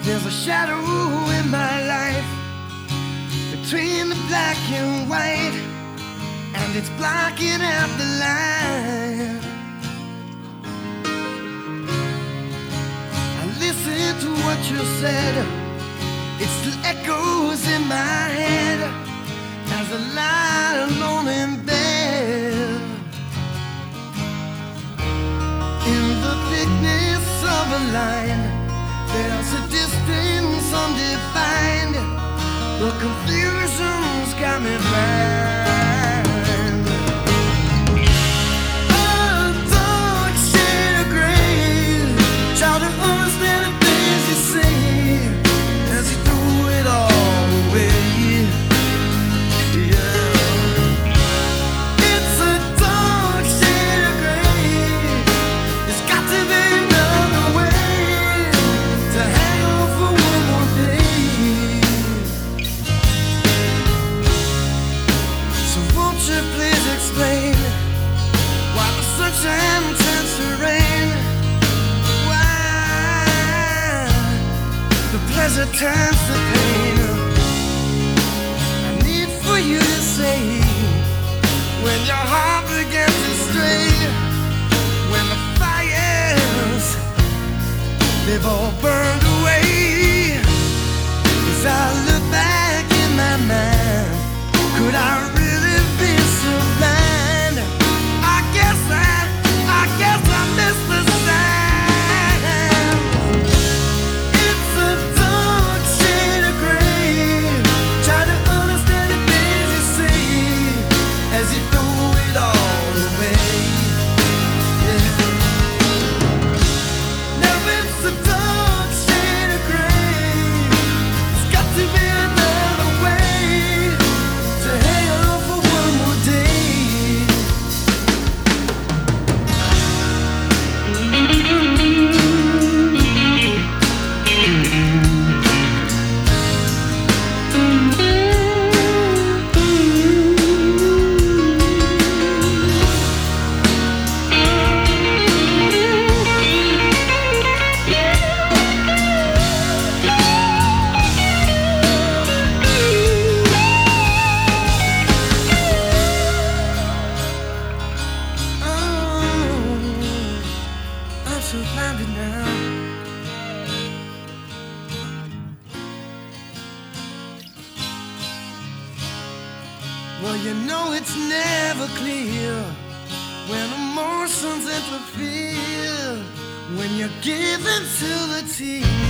There's a shadow in my life between the black and white, and it's blocking out the light. I listened to what you said, it still echoes in my head as I lie alone in bed. In the thickness of a line, there's a distance undefined. The confusion's got me blind. A dark shade of gray, try to understand the things you say as you throw it all away. Yeah. It's a dark shade of gray. There's got to be another way to hang on for one more day. So won't you please explain why the sunshine turns to rain? Why the pleasure turns to pain? I need for you to say when your heart begins to stray, when the fires they've all burned away. As I look back in my mind, could I really be so blind? I guess I missed the sign. It's a dark shade of gray. Try to understand the things you say as you throw it all away. Yeah. Now it's a dark shade of gray. There's got to be another way to hang on for one more day. I'm so blinded now. Well, you know it's never clear when emotions interfere, when you're given to the tears.